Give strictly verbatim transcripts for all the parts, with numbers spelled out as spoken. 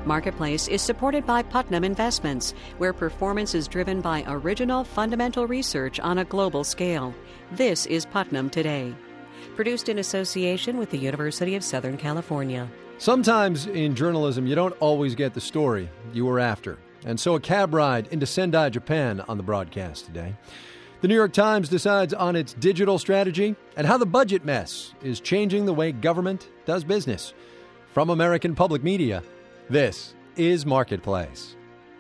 Marketplace is supported by Putnam Investments, where performance is driven by original fundamental research on a global scale. This is Putnam Today. Produced in association with the University of Southern California. Sometimes in journalism, you don't always get the story you were after. And so a cab ride into Sendai, Japan on the broadcast today. The New York Times decides on its digital strategy and how the budget mess is changing the way government does business. From American Public Media, this is Marketplace.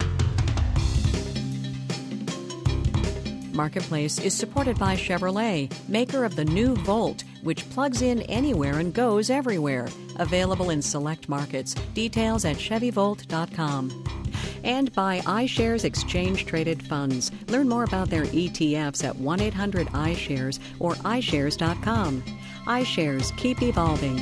Marketplace is supported by Chevrolet, maker of the new Volt, which plugs in anywhere and goes everywhere. Available in select markets. Details at chevy volt dot com. And by iShares Exchange Traded Funds. Learn more about their E T Fs at one eight hundred iShares or i shares dot com. iShares, keep evolving.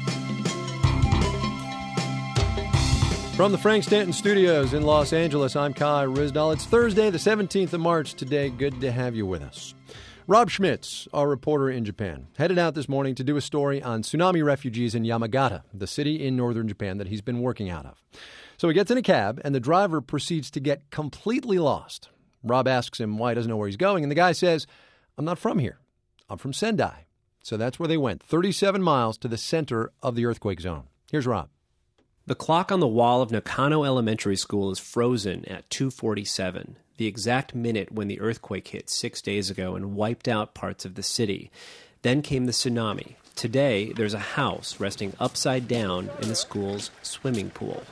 From the Frank Stanton Studios in Los Angeles, I'm Kai Ryssdal. It's Thursday, the seventeenth of March today. Good to have you with us. Rob Schmitz, our reporter in Japan, headed out this morning to do a story on tsunami refugees in Yamagata, the city in northern Japan that he's been working out of. So he gets in a cab, and the driver proceeds to get completely lost. Rob asks him why he doesn't know where he's going, and the guy says, I'm not from here. I'm from Sendai. So that's where they went, thirty-seven miles to the center of the earthquake zone. Here's Rob. The clock on the wall of Nakano Elementary School is frozen at two forty-seven, the exact minute when the earthquake hit six days ago and wiped out parts of the city. Then came the tsunami. Today, there's a house resting upside down in the school's swimming pool.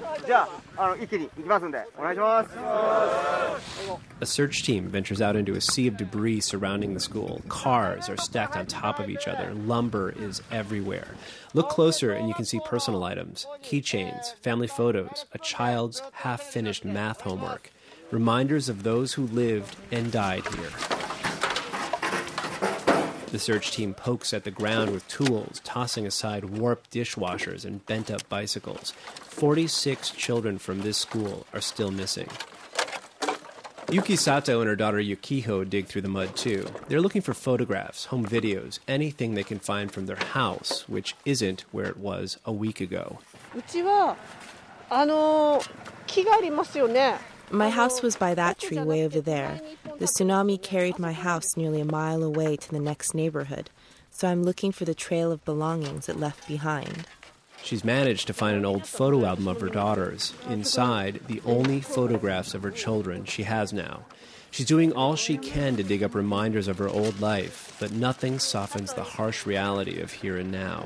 A search team ventures out into a sea of debris surrounding the school. Cars are stacked on top of each other. Lumber is everywhere. Look closer and you can see personal items, keychains, family photos, a child's half-finished math homework. Reminders of those who lived and died here. The search team pokes at the ground with tools, tossing aside warped dishwashers and bent-up bicycles. forty-six children from this school are still missing. Yuki Sato and her daughter Yukiho dig through the mud, too. They're looking for photographs, home videos, anything they can find from their house, which isn't where it was a week ago. My house was by that tree way over there. The tsunami carried my house nearly a mile away to the next neighborhood, so I'm looking for the trail of belongings it left behind. She's managed to find an old photo album of her daughters. Inside, the only photographs of her children she has now. She's doing all she can to dig up reminders of her old life, but nothing softens the harsh reality of here and now.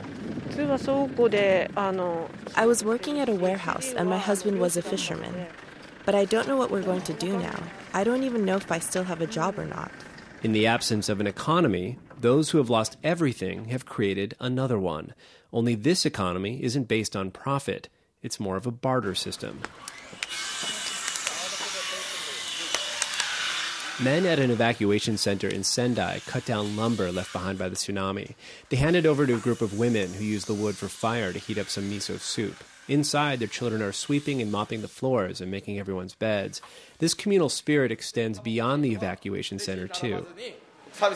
I was working at a warehouse, and my husband was a fisherman. But I don't know what we're going to do now. I don't even know if I still have a job or not. In the absence of an economy, those who have lost everything have created another one. Only this economy isn't based on profit. It's more of a barter system. Men at an evacuation center in Sendai cut down lumber left behind by the tsunami. They hand it over to a group of women who use the wood for fire to heat up some miso soup. Inside, their children are sweeping and mopping the floors and making everyone's beds. This communal spirit extends beyond the evacuation center, too. An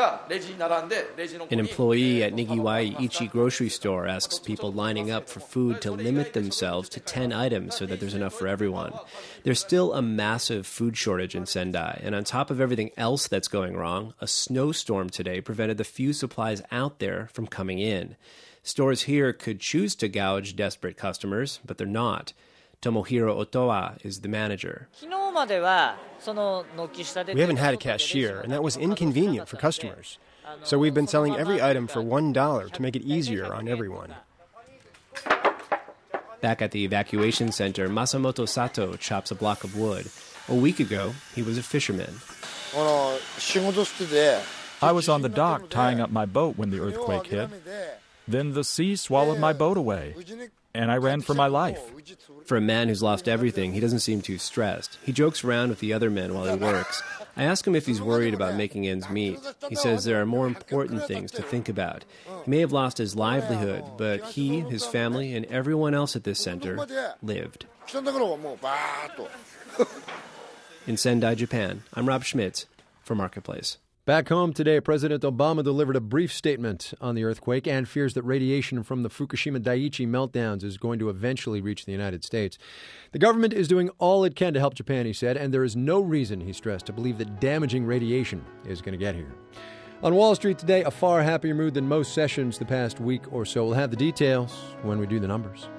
employee at Nigiwai Ichi grocery store asks people lining up for food to limit themselves to ten items so that there's enough for everyone. There's still a massive food shortage in Sendai, and on top of everything else that's going wrong, a snowstorm today prevented the few supplies out there from coming in. Stores here could choose to gouge desperate customers, but they're not. Tomohiro Otoa is the manager. We haven't had a cashier, and that was inconvenient for customers. So we've been selling every item for one dollar to make it easier on everyone. Back at the evacuation center, Masamoto Sato chops a block of wood. A week ago, he was a fisherman. I was on the dock tying up my boat when the earthquake hit. Then the sea swallowed my boat away, and I ran for my life. For a man who's lost everything, he doesn't seem too stressed. He jokes around with the other men while he works. I ask him if he's worried about making ends meet. He says there are more important things to think about. He may have lost his livelihood, but he, his family, and everyone else at this center lived. In Sendai, Japan, I'm Rob Schmitz for Marketplace. Back home today, President Obama delivered a brief statement on the earthquake and fears that radiation from the Fukushima Daiichi meltdowns is going to eventually reach the United States. The government is doing all it can to help Japan, he said, and there is no reason, he stressed, to believe that damaging radiation is going to get here. On Wall Street today, a far happier mood than most sessions the past week or so. We'll have the details when we do the numbers.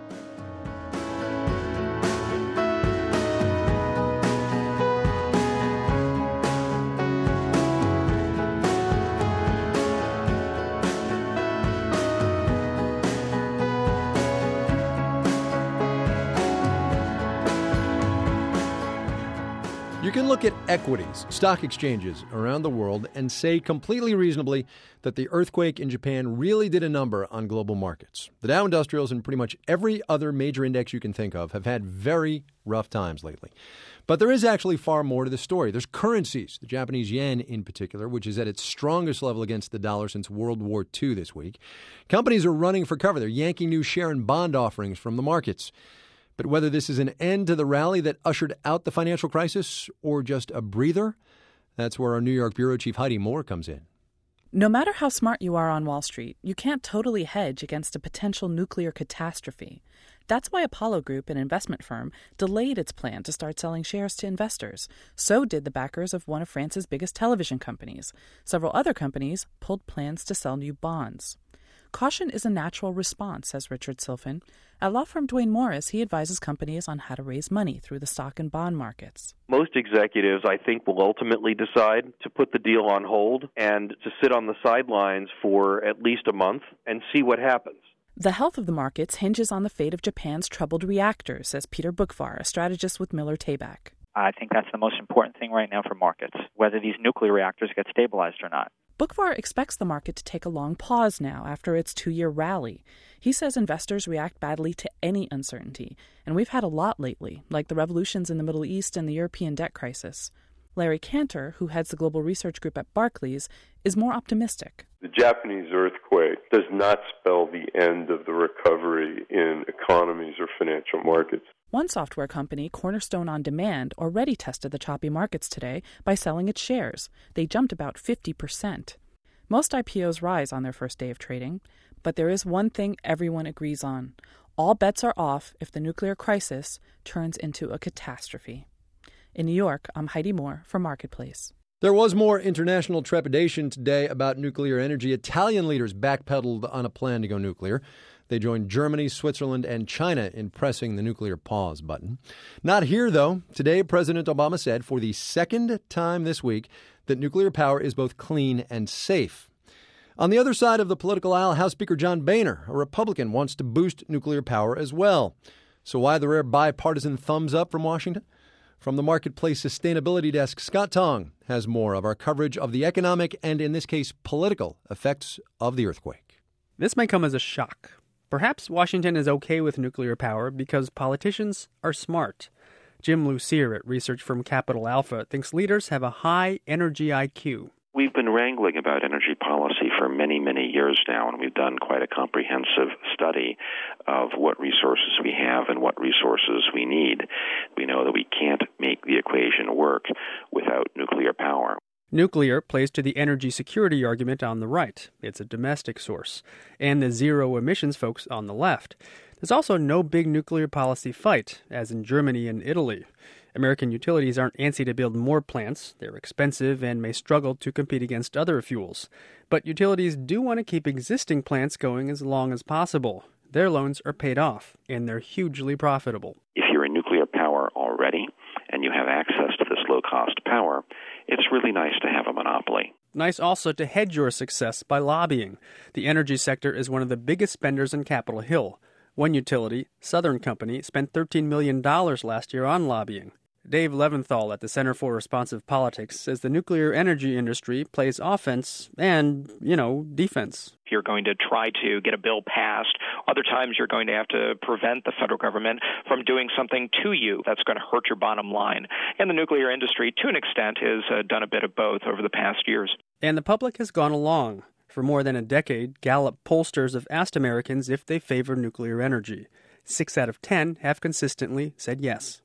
You can look at equities, stock exchanges around the world, and say completely reasonably that the earthquake in Japan really did a number on global markets. The Dow Industrials and pretty much every other major index you can think of have had very rough times lately. But there is actually far more to the story. There's currencies, the Japanese yen in particular, which is at its strongest level against the dollar since World War Two this week. Companies are running for cover. They're yanking new share and bond offerings from the markets. But whether this is an end to the rally that ushered out the financial crisis or just a breather, that's where our New York bureau chief Heidi Moore comes in. No matter how smart you are on Wall Street, you can't totally hedge against a potential nuclear catastrophe. That's why Apollo Group, an investment firm, delayed its plan to start selling shares to investors. So did the backers of one of France's biggest television companies. Several other companies pulled plans to sell new bonds. Caution is a natural response, says Richard Silfen. At law firm Duane Morris, he advises companies on how to raise money through the stock and bond markets. Most executives, I think, will ultimately decide to put the deal on hold and to sit on the sidelines for at least a month and see what happens. The health of the markets hinges on the fate of Japan's troubled reactors, says Peter Bookvar, a strategist with Miller Tabak. I think that's the most important thing right now for markets, whether these nuclear reactors get stabilized or not. Bookvar expects the market to take a long pause now after its two-year rally. He says investors react badly to any uncertainty, and we've had a lot lately, like the revolutions in the Middle East and the European debt crisis. Larry Cantor, who heads the global research group at Barclays, is more optimistic. The Japanese earthquake does not spell the end of the recovery in economies or financial markets. One software company, Cornerstone On Demand, already tested the choppy markets today by selling its shares. They jumped about fifty percent. Most I P Os rise on their first day of trading, but there is one thing everyone agrees on. All bets are off if the nuclear crisis turns into a catastrophe. In New York, I'm Heidi Moore for Marketplace. There was more international trepidation today about nuclear energy. Italian leaders backpedaled on a plan to go nuclear. They joined Germany, Switzerland, and China in pressing the nuclear pause button. Not here, though. Today, President Obama said for the second time this week that nuclear power is both clean and safe. On the other side of the political aisle, House Speaker John Boehner, a Republican, wants to boost nuclear power as well. So why the rare bipartisan thumbs up from Washington? From the Marketplace Sustainability Desk, Scott Tong has more of our coverage of the economic and, in this case, political effects of the earthquake. This may come as a shock. Perhaps Washington is okay with nuclear power because politicians are smart. Jim Lucier at research firm Capital Alpha thinks leaders have a high energy I Q. We've been wrangling about energy policy for many, many years now, and we've done quite a comprehensive study of what resources we have and what resources we need. We know that we can't make the equation work without nuclear power. Nuclear plays to the energy security argument on the right. It's a domestic source. And the zero emissions folks on the left. There's also no big nuclear policy fight, as in Germany and Italy. American utilities aren't antsy to build more plants. They're expensive and may struggle to compete against other fuels. But utilities do want to keep existing plants going as long as possible. Their loans are paid off, and they're hugely profitable. If you're in nuclear power already and you have access to this low-cost power, it's really nice to have a monopoly. Nice also to hedge your success by lobbying. The energy sector is one of the biggest spenders in Capitol Hill. One utility, Southern Company, spent thirteen million dollars last year on lobbying. Dave Leventhal at the Center for Responsive Politics says the nuclear energy industry plays offense and, you know, defense. You're going to try to get a bill passed. Other times you're going to have to prevent the federal government from doing something to you that's going to hurt your bottom line. And the nuclear industry, to an extent, has uh, done a bit of both over the past years. And the public has gone along. For more than a decade, Gallup pollsters have asked Americans if they favor nuclear energy. Six out of ten have consistently said yes.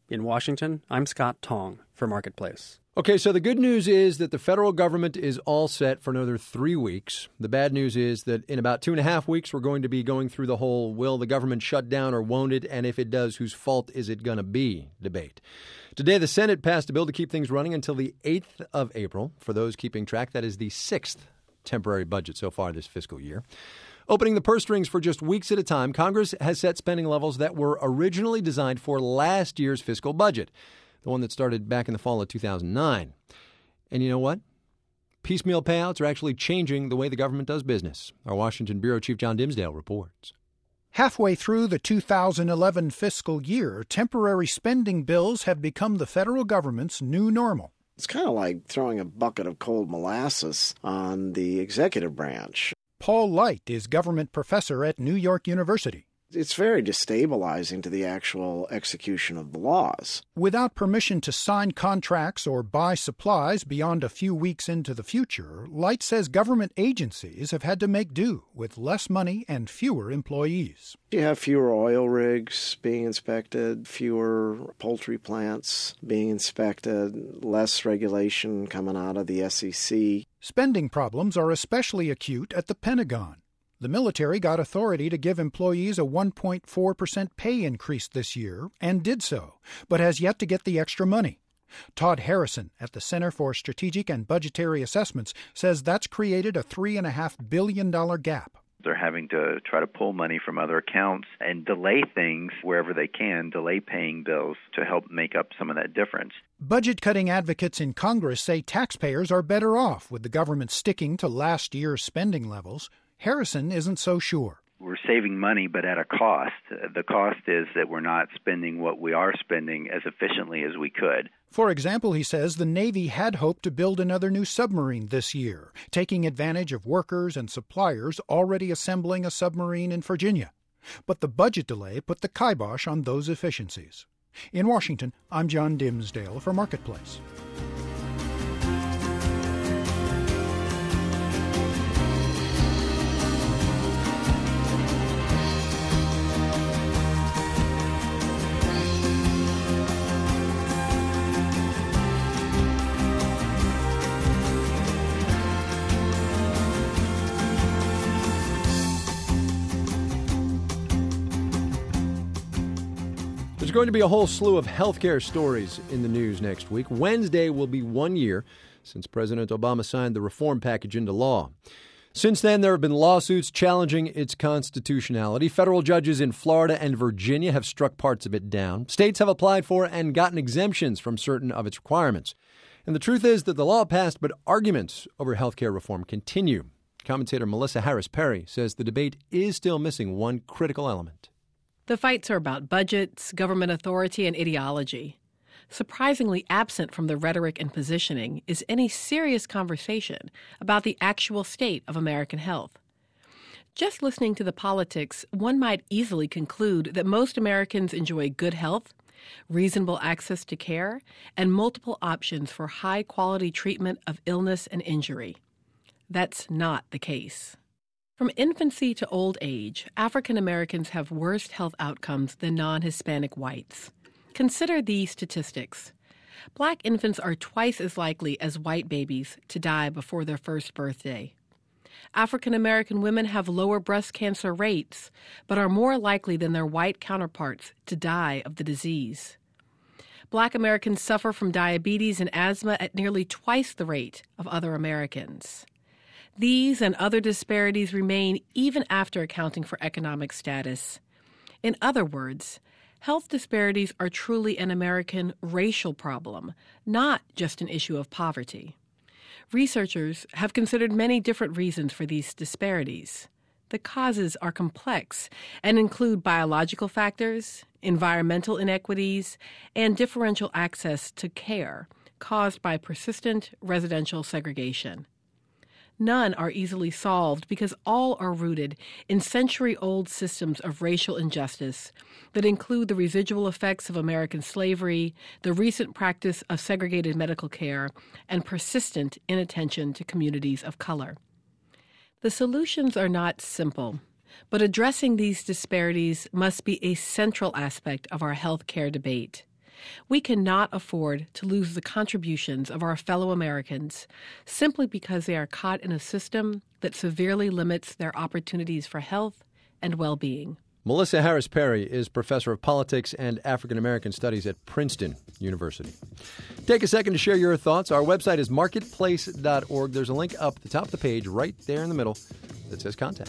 In Washington, I'm Scott Tong for Marketplace. Okay, so the good news is that the federal government is all set for another three weeks. The bad news is that in about two and a half weeks, we're going to be going through the whole will the government shut down or won't it, and if it does, whose fault is it going to be debate. Today, the Senate passed a bill to keep things running until the eighth of April. For those keeping track, that is the sixth temporary budget so far this fiscal year. Opening the purse strings for just weeks at a time, Congress has set spending levels that were originally designed for last year's fiscal budget, the one that started back in the fall of two thousand nine. And you know what? Piecemeal payouts are actually changing the way the government does business. Our Washington Bureau Chief John Dimsdale reports. Halfway through the two thousand eleven fiscal year, temporary spending bills have become the federal government's new normal. It's kind of like throwing a bucket of cold molasses on the executive branch. Paul Light is government professor at New York University. It's very destabilizing to the actual execution of the laws. Without permission to sign contracts or buy supplies beyond a few weeks into the future, Light says government agencies have had to make do with less money and fewer employees. You have fewer oil rigs being inspected, fewer poultry plants being inspected, less regulation coming out of the S E C. Spending problems are especially acute at the Pentagon. The military got authority to give employees a one point four percent pay increase this year, and did so, but has yet to get the extra money. Todd Harrison at the Center for Strategic and Budgetary Assessments says that's created a three point five billion dollars gap. They're having to try to pull money from other accounts and delay things wherever they can, delay paying bills to help make up some of that difference. Budget-cutting advocates in Congress say taxpayers are better off with the government sticking to last year's spending levels. Harrison isn't so sure. We're saving money, but at a cost. The cost is that we're not spending what we are spending as efficiently as we could. For example, he says the Navy had hoped to build another new submarine this year, taking advantage of workers and suppliers already assembling a submarine in Virginia. But the budget delay put the kibosh on those efficiencies. In Washington, I'm John Dimsdale for Marketplace. There's going to be a whole slew of healthcare stories in the news next week. Wednesday will be one year since President Obama signed the reform package into law. Since then, there have been lawsuits challenging its constitutionality. Federal judges in Florida and Virginia have struck parts of it down. States have applied for and gotten exemptions from certain of its requirements. And the truth is that the law passed, but arguments over healthcare reform continue. Commentator Melissa Harris Perry says the debate is still missing one critical element. The fights are about budgets, government authority, and ideology. Surprisingly absent from the rhetoric and positioning is any serious conversation about the actual state of American health. Just listening to the politics, one might easily conclude that most Americans enjoy good health, reasonable access to care, and multiple options for high-quality treatment of illness and injury. That's not the case. From infancy to old age, African Americans have worse health outcomes than non-Hispanic whites. Consider these statistics. Black infants are twice as likely as white babies to die before their first birthday. African American women have lower breast cancer rates, but are more likely than their white counterparts to die of the disease. Black Americans suffer from diabetes and asthma at nearly twice the rate of other Americans. These and other disparities remain even after accounting for economic status. In other words, health disparities are truly an American racial problem, not just an issue of poverty. Researchers have considered many different reasons for these disparities. The causes are complex and include biological factors, environmental inequities, and differential access to care caused by persistent residential segregation. None are easily solved because all are rooted in century-old systems of racial injustice that include the residual effects of American slavery, the recent practice of segregated medical care, and persistent inattention to communities of color. The solutions are not simple, but addressing these disparities must be a central aspect of our health care debate. We cannot afford to lose the contributions of our fellow Americans simply because they are caught in a system that severely limits their opportunities for health and well-being. Melissa Harris Perry is professor of politics and African American studies at Princeton University. Take a second to share your thoughts. Our website is marketplace dot org. There's a link up at the top of the page right there in the middle that says contact.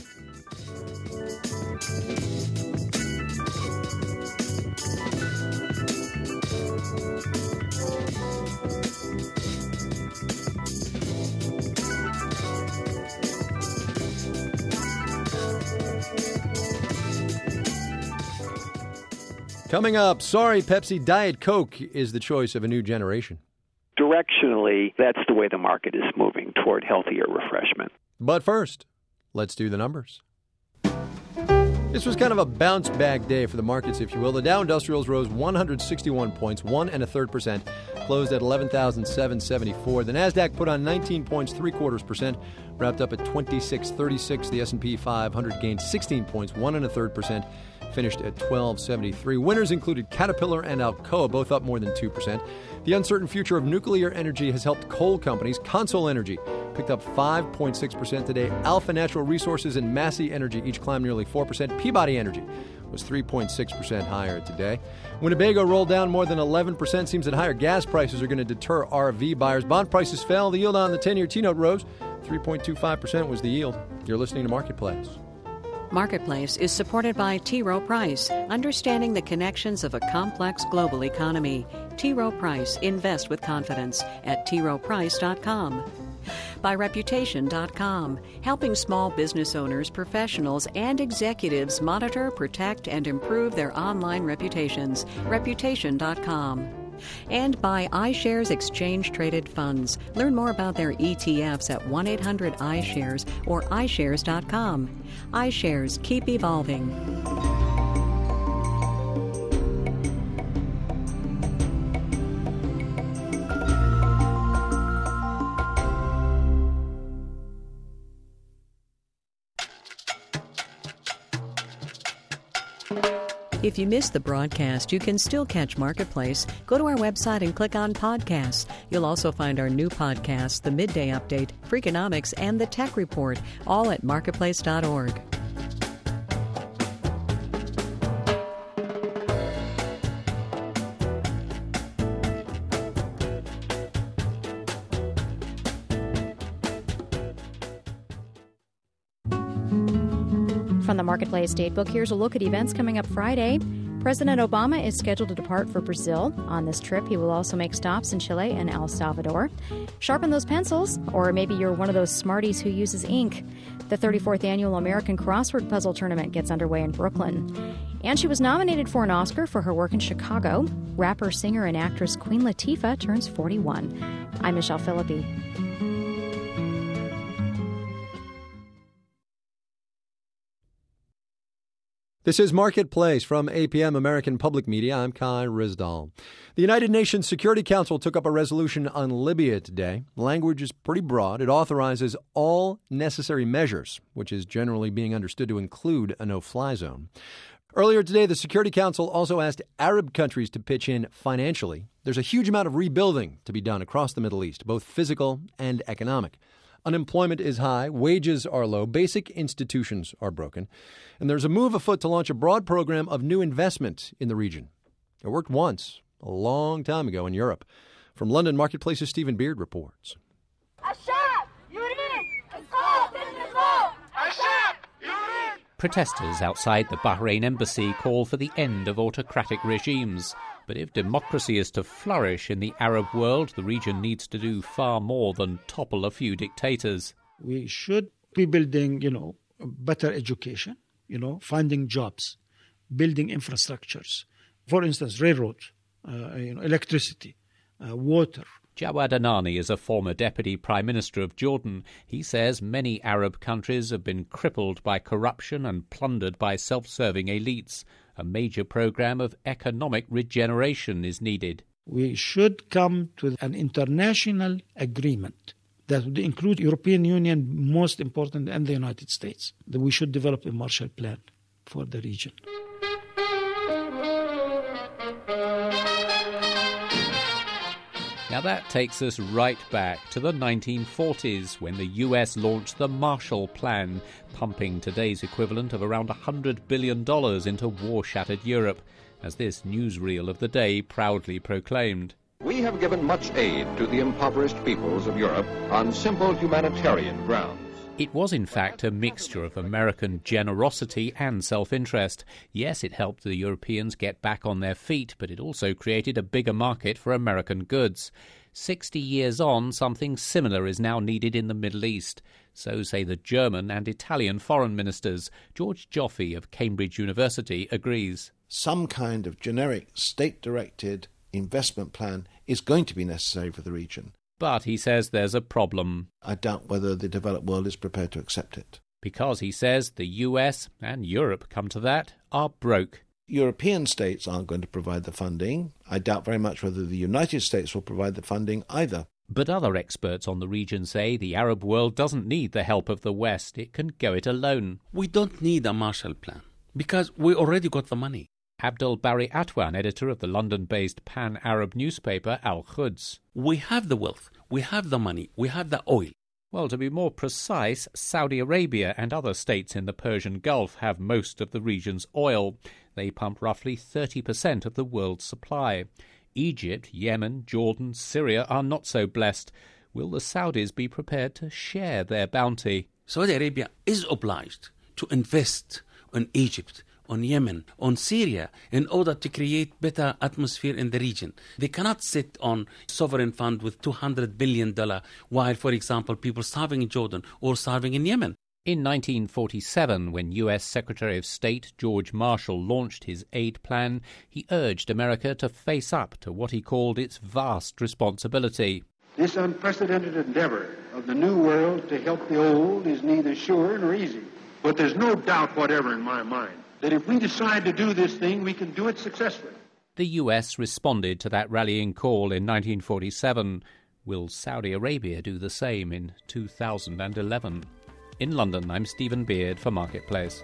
Coming up, sorry, Pepsi, Diet Coke is the choice of a new generation. Directionally, that's the way the market is moving, toward healthier refreshment. But first, let's do the numbers. This was kind of a bounce-back day for the markets, if you will. The Dow Industrials rose one hundred sixty-one points, one and a third percent, closed at eleven thousand seven hundred seventy-four. The Nasdaq put on nineteen points, three quarters percent, wrapped up at twenty-six thirty-six. The S and P five hundred gained sixteen points, one and a third percent, finished at twelve seventy-three. Winners included Caterpillar and Alcoa, both up more than two percent. The uncertain future of nuclear energy has helped coal companies. Consol Energy picked up five point six percent today. Alpha Natural Resources and Massey Energy each climbed nearly four percent. Peabody Energy was three point six percent higher today. Winnebago rolled down more than eleven percent. Seems that higher gas prices are going to deter R V buyers. Bond prices fell. The yield on the ten-year T-note rose. three point two five percent was the yield. You're listening to Marketplace. Marketplace is supported by T. Rowe Price, understanding the connections of a complex global economy. T. Rowe Price, invest with confidence at t rowe price dot com. By reputation dot com, helping small business owners, professionals, and executives monitor, protect, and improve their online reputations. reputation dot com. And by iShares Exchange Traded Funds. Learn more about their E T Fs at one eight hundred iShares or i shares dot com. iShares, keep evolving. If you missed the broadcast, you can still catch Marketplace. Go to our website and click on Podcasts. You'll also find our new podcasts, The Midday Update, Freakonomics, and The Tech Report, all at marketplace dot org. From the Marketplace Datebook, here's a look at events coming up Friday. President Obama is scheduled to depart for Brazil. On this trip, he will also make stops in Chile and El Salvador. Sharpen those pencils, or maybe you're one of those smarties who uses ink. The thirty-fourth Annual American Crossword Puzzle Tournament gets underway in Brooklyn. And she was nominated for an Oscar for her work in Chicago. Rapper, singer, and actress Queen Latifah turns forty-one. I'm Michelle Philippi. This is Marketplace from A P M American Public Media. I'm Kai Rizdal. The United Nations Security Council took up a resolution on Libya today. Language is pretty broad. It authorizes all necessary measures, which is generally being understood to include a no-fly zone. Earlier today, the Security Council also asked Arab countries to pitch in financially. There's a huge amount of rebuilding to be done across the Middle East, both physical and economic. Unemployment is high, wages are low, basic institutions are broken, and there's a move afoot to launch a broad program of new investment in the region. It worked once, a long time ago in Europe. From London, Marketplace's Stephen Beard reports. Protesters outside the Bahrain embassy call for the end of autocratic regimes. But if democracy is to flourish in the Arab world, the region needs to do far more than topple a few dictators. We should be building, you know, better education, you know, finding jobs, building infrastructures. For instance, railroads, uh, you know, electricity, uh, water. Jawad Anani is a former deputy prime minister of Jordan. He says many Arab countries have been crippled by corruption and plundered by self-serving elites. A major program of economic regeneration is needed. We should come to an international agreement that would include European Union, most important, and the United States. That we should develop a Marshall Plan for the region. Now that takes us right back to the nineteen forties when the U S launched the Marshall Plan, pumping today's equivalent of around one hundred billion dollars into war-shattered Europe, as this newsreel of the day proudly proclaimed. We have given much aid to the impoverished peoples of Europe on simple humanitarian grounds. It was, in fact, a mixture of American generosity and self-interest. Yes, it helped the Europeans get back on their feet, but it also created a bigger market for American goods. Sixty years on, something similar is now needed in the Middle East. So say the German and Italian foreign ministers. George Joffe of Cambridge University agrees. Some kind of generic, state-directed investment plan is going to be necessary for the region. But he says there's a problem. I doubt whether the developed world is prepared to accept it. Because, he says, the U S, and Europe, come to that, are broke. European states aren't going to provide the funding. I doubt very much whether the United States will provide the funding either. But other experts on the region say the Arab world doesn't need the help of the West. It can go it alone. We don't need a Marshall Plan, because we already got the money. Abdel Barry Atwan, editor of the London-based pan-Arab newspaper Al Quds. We have the wealth, we have the money, we have the oil. Well, to be more precise, Saudi Arabia and other states in the Persian Gulf have most of the region's oil. They pump roughly thirty percent of the world's supply. Egypt, Yemen, Jordan, Syria are not so blessed. Will the Saudis be prepared to share their bounty? Saudi Arabia is obliged to invest in Egypt, on Yemen, on Syria, in order to create better atmosphere in the region. They cannot sit on sovereign fund with two hundred billion dollars while, for example, people starving in Jordan or starving in Yemen. In nineteen forty-seven, when U S Secretary of State George Marshall launched his aid plan, he urged America to face up to what he called its vast responsibility. This unprecedented endeavor of the new world to help the old is neither sure nor easy. But there's no doubt whatever in my mind that if we decide to do this thing, we can do it successfully. The U S responded to that rallying call in nineteen forty-seven. Will Saudi Arabia do the same in two thousand eleven? In London, I'm Stephen Beard for Marketplace.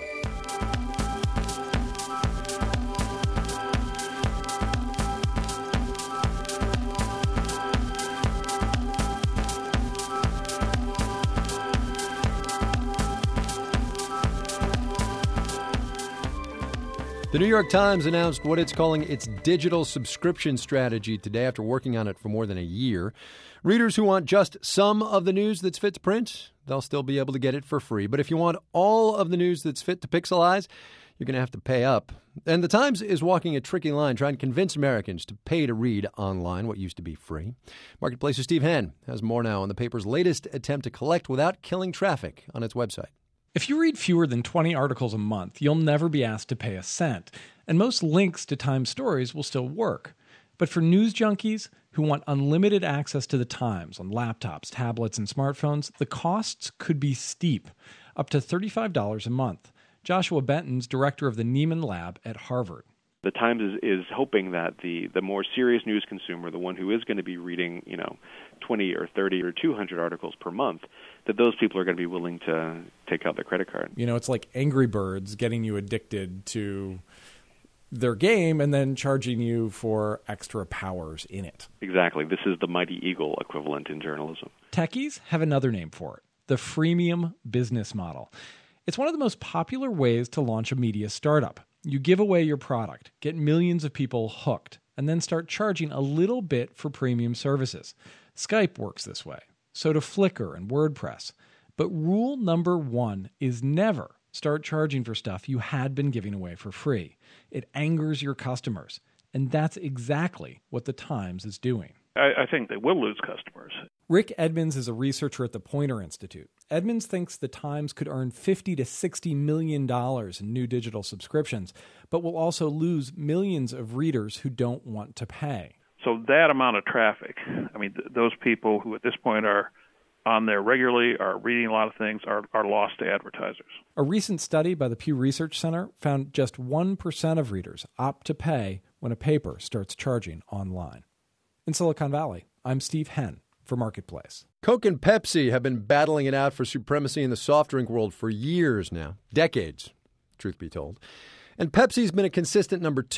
The New York Times announced what it's calling its digital subscription strategy today after working on it for more than a year. Readers who want just some of the news that's fit to print, they'll still be able to get it for free. But if you want all of the news that's fit to pixelize, you're going to have to pay up. And the Times is walking a tricky line, trying to convince Americans to pay to read online what used to be free. Marketplace's Steve Henn has more now on the paper's latest attempt to collect without killing traffic on its website. If you read fewer than twenty articles a month, you'll never be asked to pay a cent, and most links to Times stories will still work. But for news junkies who want unlimited access to the Times on laptops, tablets, and smartphones, the costs could be steep, up to thirty-five dollars a month. Joshua Benton's director of the Nieman Lab at Harvard. The Times is, is hoping that the, the more serious news consumer, the one who is going to be reading, you know, twenty or thirty or two hundred articles per month, that those people are going to be willing to take out their credit card. You know, it's like Angry Birds getting you addicted to their game and then charging you for extra powers in it. Exactly. This is the Mighty Eagle equivalent in journalism. Techies have another name for it, the freemium business model. It's one of the most popular ways to launch a media startup. You give away your product, get millions of people hooked, and then start charging a little bit for premium services. Skype works this way. So do Flickr and WordPress. But rule number one is never start charging for stuff you had been giving away for free. It angers your customers. And that's exactly what the Times is doing. I, I think they will lose customers. Rick Edmonds is a researcher at the Poynter Institute. Edmonds thinks the Times could earn fifty to sixty million dollars in new digital subscriptions, but will also lose millions of readers who don't want to pay. So that amount of traffic, I mean, th- those people who at this point are on there regularly, are reading a lot of things, are, are lost to advertisers. A recent study by the Pew Research Center found just one percent of readers opt to pay when a paper starts charging online. In Silicon Valley, I'm Steve Henn for Marketplace. Coke and Pepsi have been battling it out for supremacy in the soft drink world for years now. Decades, truth be told. And Pepsi's been a consistent number two.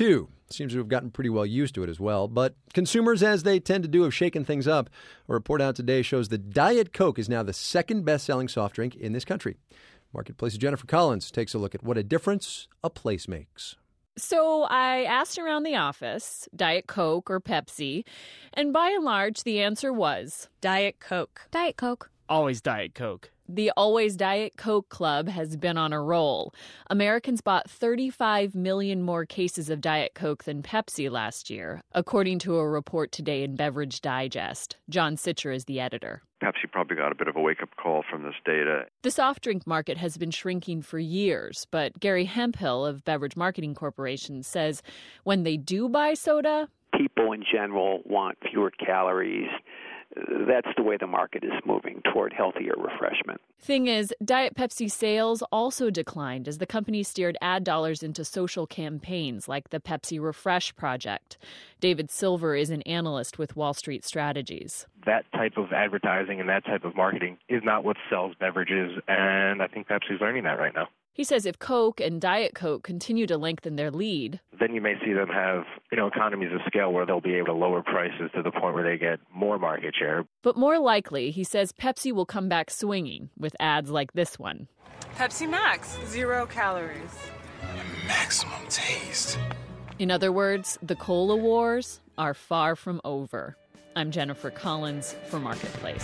seems to have gotten pretty well used to it as well. But consumers, as they tend to do, have shaken things up. A report out today shows that Diet Coke is now the second best-selling soft drink in this country. Marketplace's Jennifer Collins takes a look at what a difference a place makes. So I asked around the office, Diet Coke or Pepsi, and by and large, the answer was Diet Coke. Diet Coke. Always Diet Coke. The Always Diet Coke Club has been on a roll. Americans bought thirty-five million more cases of Diet Coke than Pepsi last year, according to a report today in Beverage Digest. John Sitcher is the editor. Pepsi probably got a bit of a wake-up call from this data. The soft drink market has been shrinking for years, but Gary Hemphill of Beverage Marketing Corporation says when they do buy soda, people in general want fewer calories. That's the way the market is moving, toward healthier refreshment. Thing is, Diet Pepsi sales also declined as the company steered ad dollars into social campaigns like the Pepsi Refresh Project. David Silver is an analyst with Wall Street Strategies. That type of advertising and that type of marketing is not what sells beverages, and I think Pepsi's learning that right now. He says if Coke and Diet Coke continue to lengthen their lead, then you may see them have, you know, economies of scale where they'll be able to lower prices to the point where they get more market share. But more likely, he says Pepsi will come back swinging with ads like this one. Pepsi Max, zero calories. Maximum taste. In other words, the cola wars are far from over. I'm Jennifer Collins for Marketplace.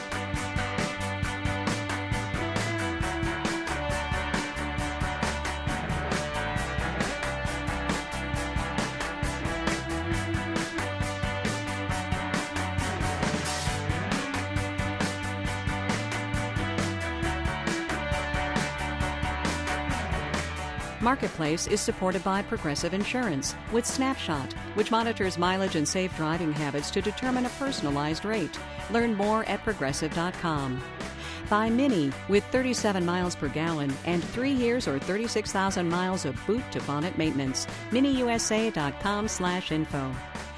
Marketplace is supported by Progressive Insurance with Snapshot, which monitors mileage and safe driving habits to determine a personalized rate. Learn more at progressive dot com. By Mini, with thirty-seven miles per gallon and three years or thirty-six thousand miles of boot-to-bonnet maintenance. mini u s a dot com slash info.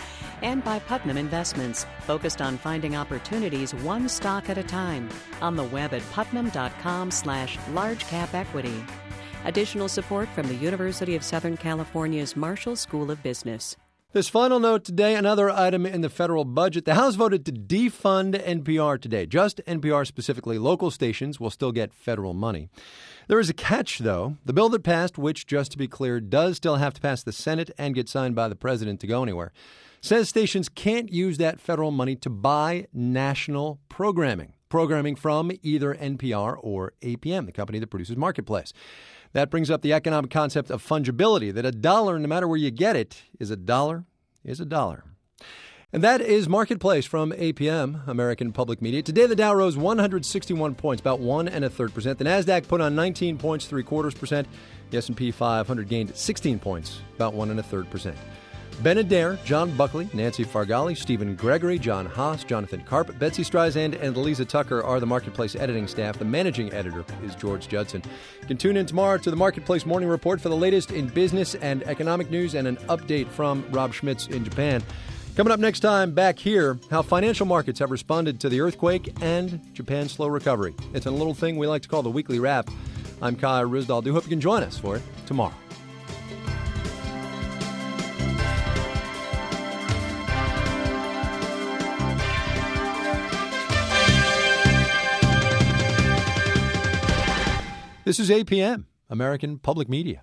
And by Putnam Investments, focused on finding opportunities one stock at a time. On the web at putnam dot com slash large cap equity. Additional support from the University of Southern California's Marshall School of Business. This final note today, another item in the federal budget. The House voted to defund N P R today. Just N P R, specifically local stations, will still get federal money. There is a catch, though. The bill that passed, which, just to be clear, does still have to pass the Senate and get signed by the president to go anywhere, says stations can't use that federal money to buy national programming. Programming from either N P R or A P M, the company that produces Marketplace. That brings up the economic concept of fungibility, that a dollar, no matter where you get it, is a dollar, is a dollar. And that is Marketplace from A P M, American Public Media. Today, the Dow rose one hundred sixty-one points, about one and a third percent. The Nasdaq put on nineteen points, three quarters percent. The S and P five hundred gained sixteen points, about one and a third percent. Ben Adair, John Buckley, Nancy Fargali, Stephen Gregory, John Haas, Jonathan Karp, Betsy Streisand, and Lisa Tucker are the Marketplace editing staff. The managing editor is George Judson. You can tune in tomorrow to the Marketplace Morning Report for the latest in business and economic news and an update from Rob Schmitz in Japan. Coming up next time, back here, how financial markets have responded to the earthquake and Japan's slow recovery. It's a little thing we like to call the weekly wrap. I'm Kai Ryssdal. Do hope you can join us for it tomorrow. This is A P M, American Public Media.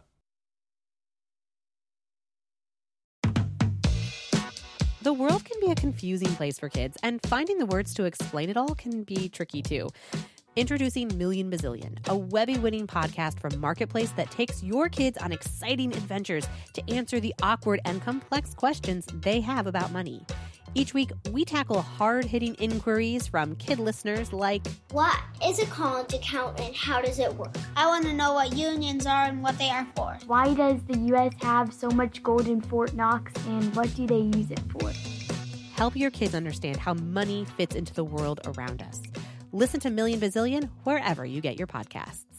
The world can be a confusing place for kids, and finding the words to explain it all can be tricky too. Introducing Million Bazillion, a Webby-winning podcast from Marketplace that takes your kids on exciting adventures to answer the awkward and complex questions they have about money. Each week, we tackle hard-hitting inquiries from kid listeners like, what is a college account and how does it work? I want to know what unions are and what they are for. Why does the U S have so much gold in Fort Knox and what do they use it for? Help your kids understand how money fits into the world around us. Listen to Million Bazillion wherever you get your podcasts.